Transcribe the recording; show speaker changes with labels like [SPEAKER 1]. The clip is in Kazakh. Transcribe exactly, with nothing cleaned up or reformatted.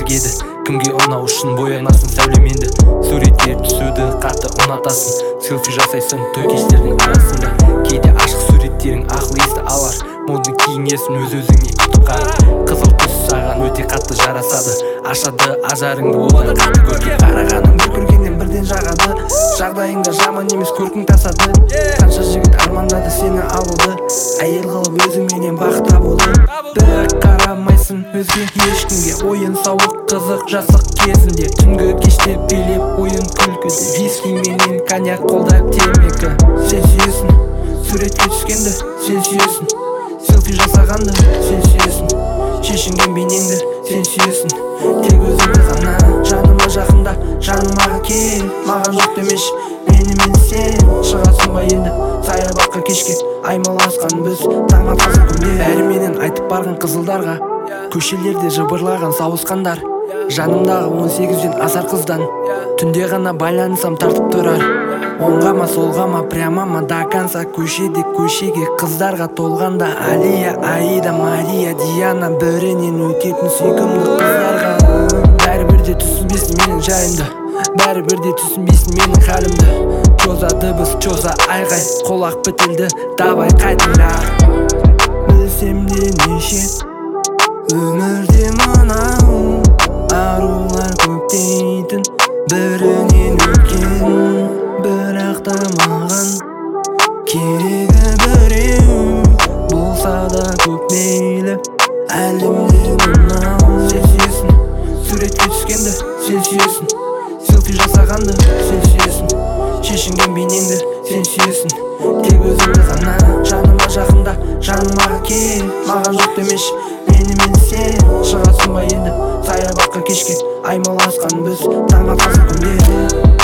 [SPEAKER 1] еді. Кімге ұнау үшін боянасың сәулеменді, суретке түсуді қатты ұнатасың. Селфи жасайсың той кештердің арасында, кейде ашық суреттерің ақыл есті алар. Модны киінесің өз-өзіңе күтіп қарап, қызыл түс саған өте қатты жарасады. Ашады ажарыңды одан қатты көркем, қарағаның бір көргеннен бірден жағады. Жағдайыңда жаман емес көркің тасады. Қанша жігіт армандады сені алуды, әйел қылып өзіңменен бақыт табуды. Бірақ қарамайсың өзге ешкімге, ойын сауық қызық жасық кезінде. Түнгі кеште билеп ойын күлкіде, виски менен коньяк қолдап темекі. Сен сүйесің суретке түскенді, сен сүйесің селфи жасағанды, сен сүйесің шешінген бейнеңді, сен сүйесің тек өзіңді ғана. Жаныма жақында, жаныма кел, маған жоқ демеші менімен сен. Шығасың ба енді саябаққа кешке, аймаласқан біз таң атқызып күнде. Бәрі менен айтып барған қызылдарға, көшелерде жыбырлаған сауысқандар. Жанымдағы он сегізден асар қыздан, түнде ғана байланысам тартып тұрар. Оңға ма солға ма прямо ма до конца, көшеде көшеге қыздарға толғанда. Алия, Аида, Мария, Диана, бірінен өтетін сүйкімді қыздарға. Бәрібірде түсінбесін менің жайымды, бәрібірде түсінбесін менің халімді. Чоза дыбыс, чоза айғай, қолақ бітілді, давай қайтыңдар. Білсем де неше өмірде мынау арулар көп дейтін, бірінен өткен, бірақ та маған керегі біреу болса да көп мейлі әлемде мынау. Сен сүйесің суретке түскенді, сен сүйесің селфи жасағанды, сен сүйесің шешінген бейнеңді, сен сүйесің тек өзіңді ғана. Жаныма жақында, жаныма кел, маған жоқ демеші менімен сен. Шығасың ба енді саябаққа кешке, аймаласқан біз таң атқызып күнде.